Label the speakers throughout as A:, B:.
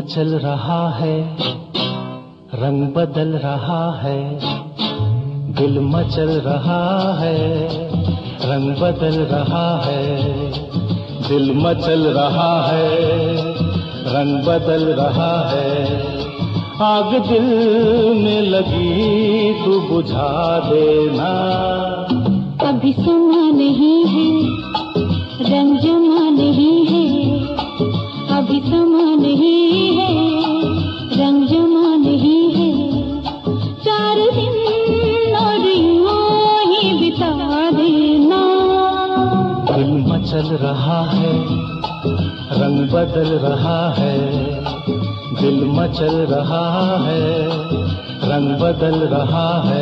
A: मचल रहा है, रंग बदल रहा है, दिल मचल रहा है, रंग बदल रहा है, दिल मचल रहा है, रंग बदल रहा है। आग दिल में लगी तू बुझा देना।
B: अभी समा नहीं है, रंग जमा नहीं है, अभी समा नहीं है, रंग जमा नहीं है। 4 दिन और यूं ही बिता देना।
A: दिल मचल रहा है, रंग बदल रहा है, दिल मचल रहा है, रंग बदल रहा है।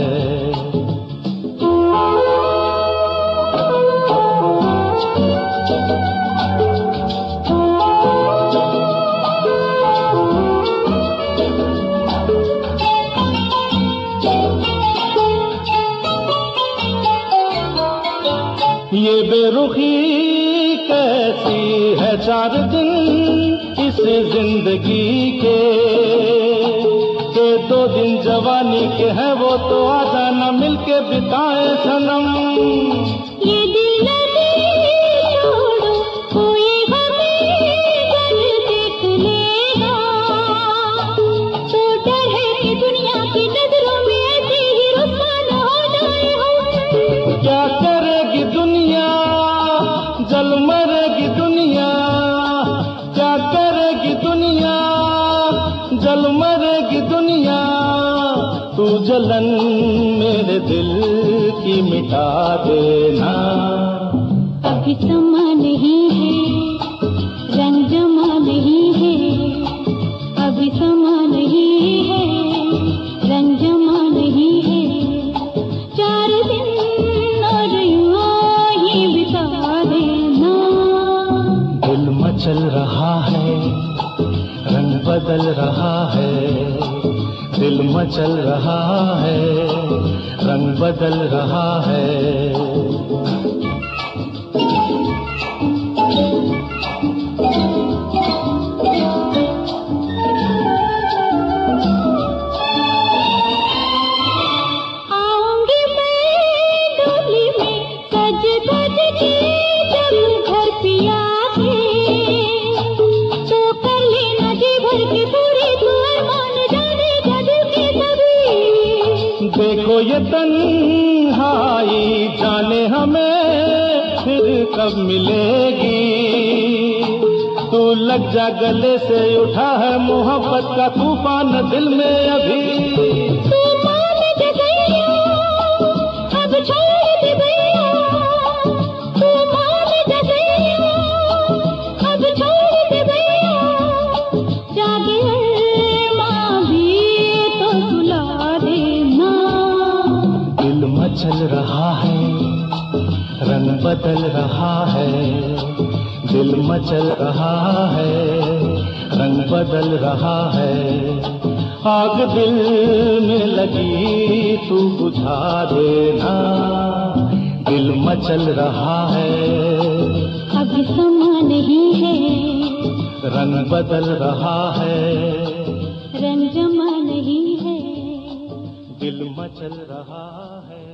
A: ये बेरुखी कैसी है 4 दिन इस जिंदगी के 2 दिन जवानी के हैं वो तो आ जाना मिलके बिताए सनम।
B: ये दिल नहीं छोड़ो कोई हमें जल देख लेगा, तो डर है कि दुनिया की नजरों में ऐसे ही रुसवा न हो जाए हम।
A: क्या करेगी दुनिया, जल मरेगी दुनिया, क्या करेगी दुनिया, जल मरेगी दुनिया। तू जलन मेरे दिल की मिटा देना।
B: अभी समा नहीं है, रंग जमा नहीं है, अभी समा नहीं है, रंग जमा नहीं है। 4 दिन और यूं ही बिता देना।
A: दिल मचल रहा है, रंग बदल रहा है, दिल मचल रहा है, रंग बदल रहा है।
B: आऊंगी मैं डोली में सज धज के, जब घर पिया के तो कर लेना जी भर के पूरी दुआ मान जाने जग के सभी।
A: देखो ये तन्हाई जाने हमें फिर कब मिलेगी। तू लग जा गले से उठा है मोहब्बत का तूफान दिल में अभी।
B: तू मान जा गया, अब छोड़ दे भैया, तू मान जा गया, अब छोड़ दे भैया। जागे माँ भी तो सुला देना।
A: दिल मचल रहा है, रंग बदल रहा है, दिल मचल रहा है, रंग बदल रहा है। आग दिल में लगी तू बुझा देना। दिल मचल रहा है,
B: अभी समा नहीं है,
A: रंग बदल रहा है,
B: रंग जमा नहीं है,
A: दिल मचल रहा है।